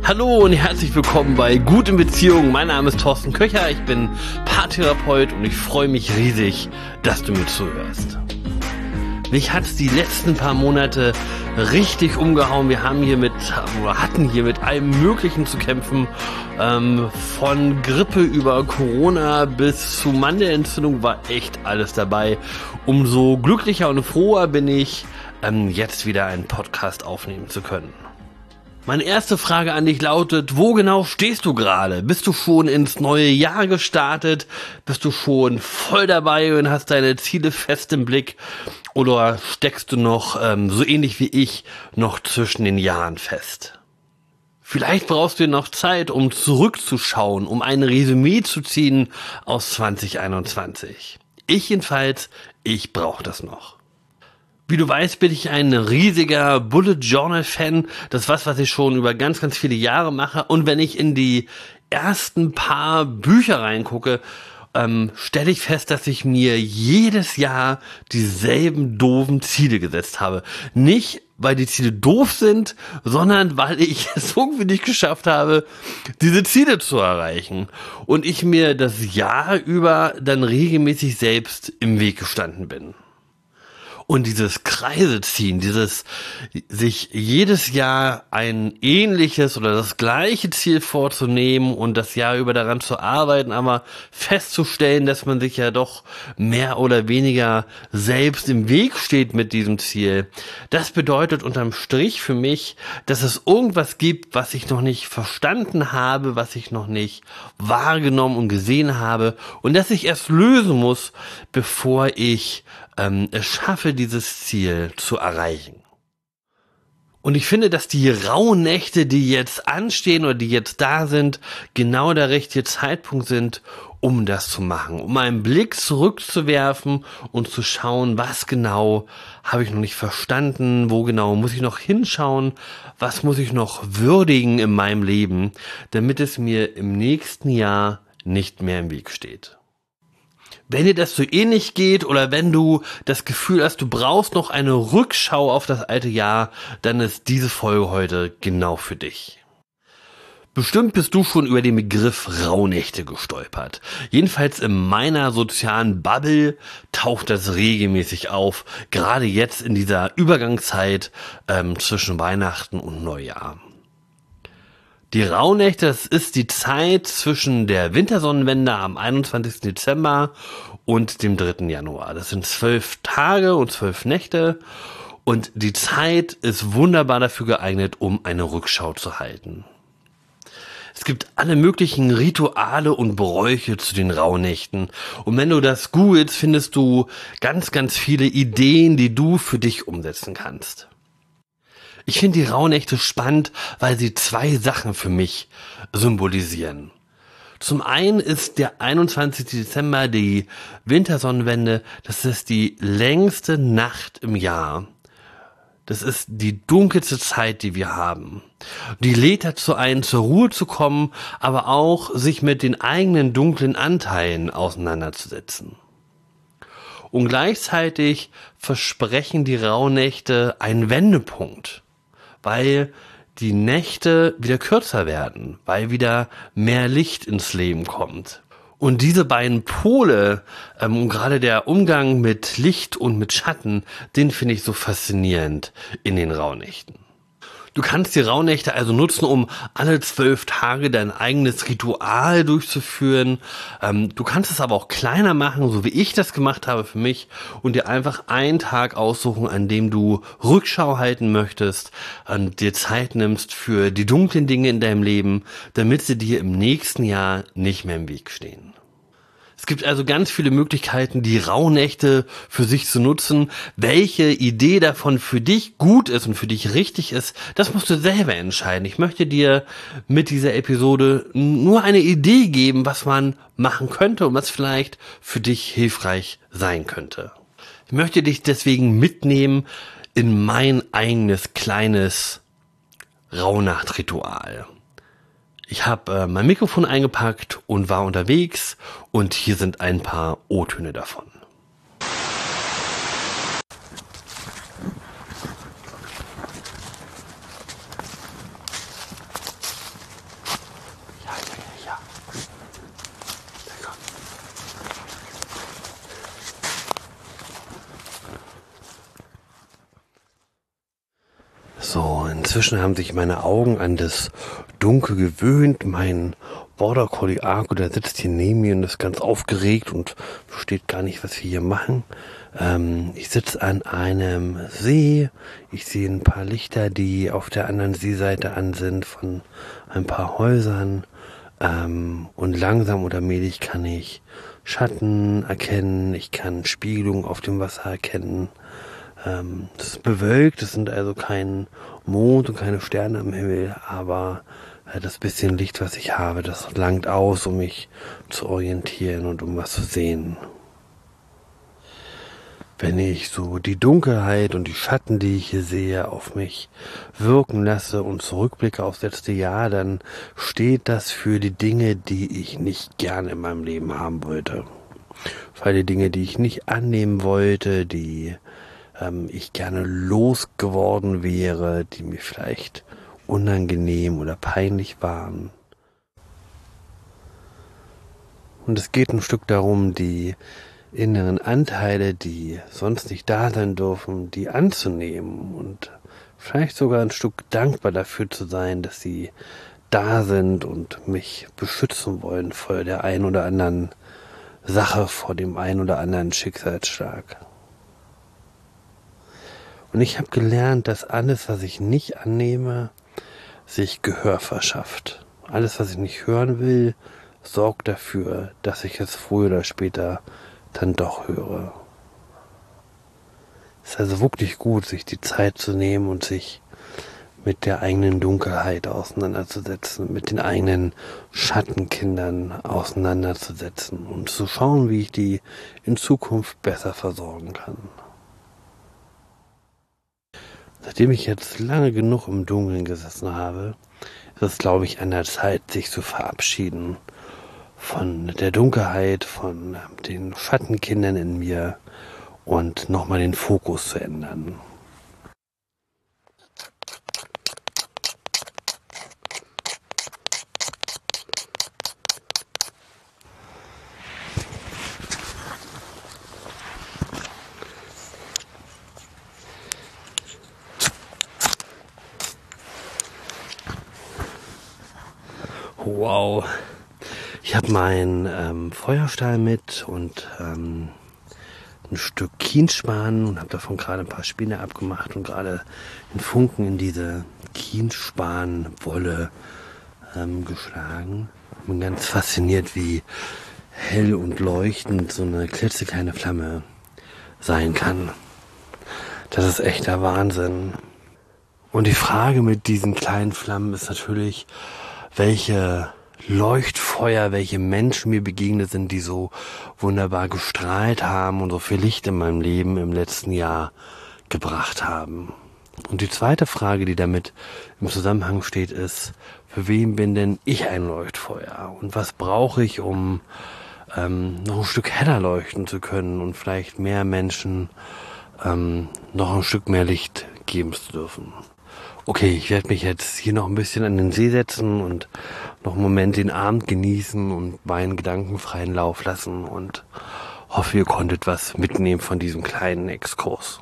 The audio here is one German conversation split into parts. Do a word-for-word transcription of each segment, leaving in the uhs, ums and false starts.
Hallo und herzlich willkommen bei Gut in Beziehung. Mein Name ist Thorsten Köcher, ich bin Paartherapeut und ich freue mich riesig, dass du mir zuhörst. Mich hat es die letzten paar Monate richtig umgehauen. Wir haben hier mit, oder hatten hier mit allem Möglichen zu kämpfen. Ähm, von Grippe über Corona bis zu Mandelentzündung war echt alles dabei. Umso glücklicher und froher bin ich, ähm, jetzt wieder einen Podcast aufnehmen zu können. Meine erste Frage an dich lautet, wo genau stehst du gerade? Bist du schon ins neue Jahr gestartet? Bist du schon voll dabei und hast deine Ziele fest im Blick? Oder steckst du noch, ähm, so ähnlich wie ich, noch zwischen den Jahren fest? Vielleicht brauchst du noch Zeit, um zurückzuschauen, um ein Resümee zu ziehen aus zwanzig einundzwanzig. Ich jedenfalls, ich brauche das noch. Wie du weißt, bin ich ein riesiger Bullet Journal Fan. Das ist was, was ich schon über ganz, ganz viele Jahre mache. Und wenn ich in die ersten paar Bücher reingucke, ähm, stelle ich fest, dass ich mir jedes Jahr dieselben doofen Ziele gesetzt habe. Nicht, weil die Ziele doof sind, sondern weil ich es irgendwie nicht geschafft habe, diese Ziele zu erreichen. Und ich mir das Jahr über dann regelmäßig selbst im Weg gestanden bin. Und dieses Kreise ziehen, dieses sich jedes Jahr ein ähnliches oder das gleiche Ziel vorzunehmen und das Jahr über daran zu arbeiten, aber festzustellen, dass man sich ja doch mehr oder weniger selbst im Weg steht mit diesem Ziel, das bedeutet unterm Strich für mich, dass es irgendwas gibt, was ich noch nicht verstanden habe, was ich noch nicht wahrgenommen und gesehen habe und das ich erst lösen muss, bevor ich ähm, es schaffe, dieses Ziel zu erreichen. Und ich finde, dass die Rauhnächte, die jetzt anstehen oder die jetzt da sind, genau der richtige Zeitpunkt sind, um das zu machen. Um einen Blick zurückzuwerfen und zu schauen, was genau habe ich noch nicht verstanden, wo genau muss ich noch hinschauen, was muss ich noch würdigen in meinem Leben, damit es mir im nächsten Jahr nicht mehr im Weg steht. Wenn dir das so ähnlich geht oder wenn du das Gefühl hast, du brauchst noch eine Rückschau auf das alte Jahr, dann ist diese Folge heute genau für dich. Bestimmt bist du schon über den Begriff Rauhnächte gestolpert. Jedenfalls in meiner sozialen Bubble taucht das regelmäßig auf, gerade jetzt in dieser Übergangszeit ähm, zwischen Weihnachten und Neujahr. Die Rauhnächte, das ist die Zeit zwischen der Wintersonnenwende am einundzwanzigsten Dezember und dem dritten Januar. Das sind zwölf Tage und zwölf Nächte und die Zeit ist wunderbar dafür geeignet, um eine Rückschau zu halten. Es gibt alle möglichen Rituale und Bräuche zu den Rauhnächten und wenn du das googelst, findest du ganz, ganz viele Ideen, die du für dich umsetzen kannst. Ich finde die Rauhnächte spannend, weil sie zwei Sachen für mich symbolisieren. Zum einen ist der einundzwanzigste Dezember die Wintersonnenwende, das ist die längste Nacht im Jahr. Das ist die dunkelste Zeit, die wir haben. Die lädt dazu ein, zur Ruhe zu kommen, aber auch sich mit den eigenen dunklen Anteilen auseinanderzusetzen. Und gleichzeitig versprechen die Rauhnächte einen Wendepunkt, weil die Nächte wieder kürzer werden, weil wieder mehr Licht ins Leben kommt. Und diese beiden Pole, ähm, gerade der Umgang mit Licht und mit Schatten, den finde ich so faszinierend in den Rauhnächten. Du kannst die Rauhnächte also nutzen, um alle zwölf Tage dein eigenes Ritual durchzuführen. Ähm, du kannst es aber auch kleiner machen, so wie ich das gemacht habe für mich, und dir einfach einen Tag aussuchen, an dem du Rückschau halten möchtest, und dir Zeit nimmst für die dunklen Dinge in deinem Leben, damit sie dir im nächsten Jahr nicht mehr im Weg stehen. Es gibt also ganz viele Möglichkeiten, die Rauhnächte für sich zu nutzen. Welche Idee davon für dich gut ist und für dich richtig ist, das musst du selber entscheiden. Ich möchte dir mit dieser Episode nur eine Idee geben, was man machen könnte und was vielleicht für dich hilfreich sein könnte. Ich möchte dich deswegen mitnehmen in mein eigenes kleines Rauhnachtritual. Ich habe äh, mein Mikrofon eingepackt und war unterwegs und hier sind ein paar O-Töne davon. So, inzwischen haben sich meine Augen an das Dunkel gewöhnt. Mein Border Collie Argo, der sitzt hier neben mir und ist ganz aufgeregt und versteht gar nicht, was wir hier machen. Ähm, ich sitze an einem See. Ich sehe ein paar Lichter, die auf der anderen Seeseite an sind von ein paar Häusern. Ähm, und langsam oder allmählich kann ich Schatten erkennen. Ich kann Spiegelung auf dem Wasser erkennen. Ähm, das ist bewölkt, es sind also kein Mond und keine Sterne am Himmel, aber äh, das bisschen Licht, was ich habe, das langt aus, um mich zu orientieren und um was zu sehen. Wenn ich so die Dunkelheit und die Schatten, die ich hier sehe, auf mich wirken lasse und zurückblicke aufs letzte Jahr, dann steht das für die Dinge, die ich nicht gerne in meinem Leben haben wollte. Für die Dinge, die ich nicht annehmen wollte, die ich gerne losgeworden wäre, die mir vielleicht unangenehm oder peinlich waren. Und es geht ein Stück darum, die inneren Anteile, die sonst nicht da sein dürfen, die anzunehmen und vielleicht sogar ein Stück dankbar dafür zu sein, dass sie da sind und mich beschützen wollen vor der ein oder anderen Sache, vor dem ein oder anderen Schicksalsschlag. Und ich habe gelernt, dass alles, was ich nicht annehme, sich Gehör verschafft. Alles, was ich nicht hören will, sorgt dafür, dass ich es früher oder später dann doch höre. Es ist also wirklich gut, sich die Zeit zu nehmen und sich mit der eigenen Dunkelheit auseinanderzusetzen, mit den eigenen Schattenkindern auseinanderzusetzen und zu schauen, wie ich die in Zukunft besser versorgen kann. Nachdem ich jetzt lange genug im Dunkeln gesessen habe, ist es, glaube ich, an der Zeit, sich zu verabschieden von der Dunkelheit, von den Schattenkindern in mir und nochmal den Fokus zu ändern. Wow, ich habe meinen ähm, Feuerstahl mit und ähm, ein Stück Kienspan und habe davon gerade ein paar Späne abgemacht und gerade den Funken in diese Kienspanwolle ähm, geschlagen. Ich bin ganz fasziniert, wie hell und leuchtend so eine klitzekleine Flamme sein kann. Das ist echter Wahnsinn. Und die Frage mit diesen kleinen Flammen ist natürlich, welche Leuchtfeuer, welche Menschen mir begegnet sind, die so wunderbar gestrahlt haben und so viel Licht in meinem Leben im letzten Jahr gebracht haben. Und die zweite Frage, die damit im Zusammenhang steht, ist, für wen bin denn ich ein Leuchtfeuer? Und was brauche ich, um ähm, noch ein Stück heller leuchten zu können und vielleicht mehr Menschen ähm, noch ein Stück mehr Licht geben zu dürfen? Okay, ich werde mich jetzt hier noch ein bisschen an den See setzen und noch einen Moment den Abend genießen und meinen Gedanken freien Lauf lassen und hoffe, ihr konntet was mitnehmen von diesem kleinen Exkurs.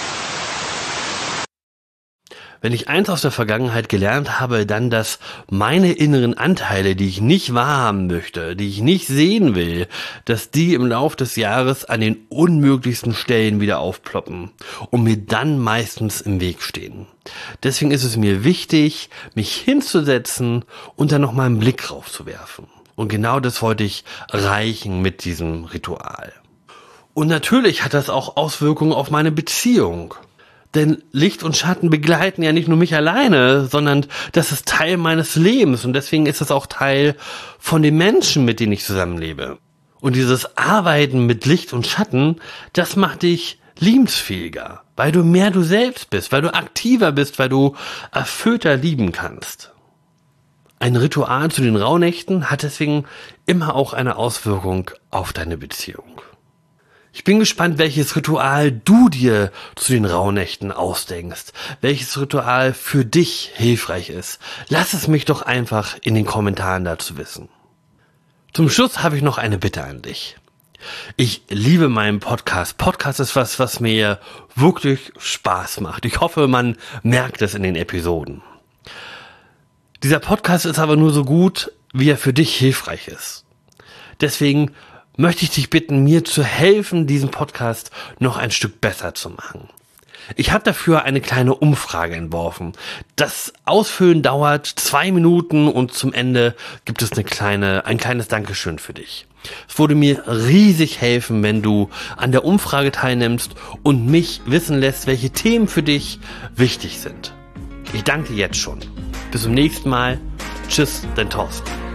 Wenn ich eins aus der Vergangenheit gelernt habe, dann, dass meine inneren Anteile, die ich nicht wahrhaben möchte, die ich nicht sehen will, dass die im Lauf des Jahres an den unmöglichsten Stellen wieder aufploppen und mir dann meistens im Weg stehen. Deswegen ist es mir wichtig, mich hinzusetzen und dann nochmal einen Blick drauf zu werfen. Und genau das wollte ich erreichen mit diesem Ritual. Und natürlich hat das auch Auswirkungen auf meine Beziehung. Denn Licht und Schatten begleiten ja nicht nur mich alleine, sondern das ist Teil meines Lebens und deswegen ist es auch Teil von den Menschen, mit denen ich zusammenlebe. Und dieses Arbeiten mit Licht und Schatten, das macht dich liebensfähiger, weil du mehr du selbst bist, weil du aktiver bist, weil du erfüllter lieben kannst. Ein Ritual zu den Rauhnächten hat deswegen immer auch eine Auswirkung auf deine Beziehung. Ich bin gespannt, welches Ritual du dir zu den Rauhnächten ausdenkst, welches Ritual für dich hilfreich ist. Lass es mich doch einfach in den Kommentaren dazu wissen. Zum Schluss habe ich noch eine Bitte an dich. Ich liebe meinen Podcast. Podcast ist was, was mir wirklich Spaß macht. Ich hoffe, man merkt es in den Episoden. Dieser Podcast ist aber nur so gut, wie er für dich hilfreich ist. Deswegen möchte ich dich bitten, mir zu helfen, diesen Podcast noch ein Stück besser zu machen. Ich habe dafür eine kleine Umfrage entworfen. Das Ausfüllen dauert zwei Minuten und zum Ende gibt es eine kleine, ein kleines Dankeschön für dich. Es würde mir riesig helfen, wenn du an der Umfrage teilnimmst und mich wissen lässt, welche Themen für dich wichtig sind. Ich danke dir jetzt schon. Bis zum nächsten Mal. Tschüss, dein Thorsten.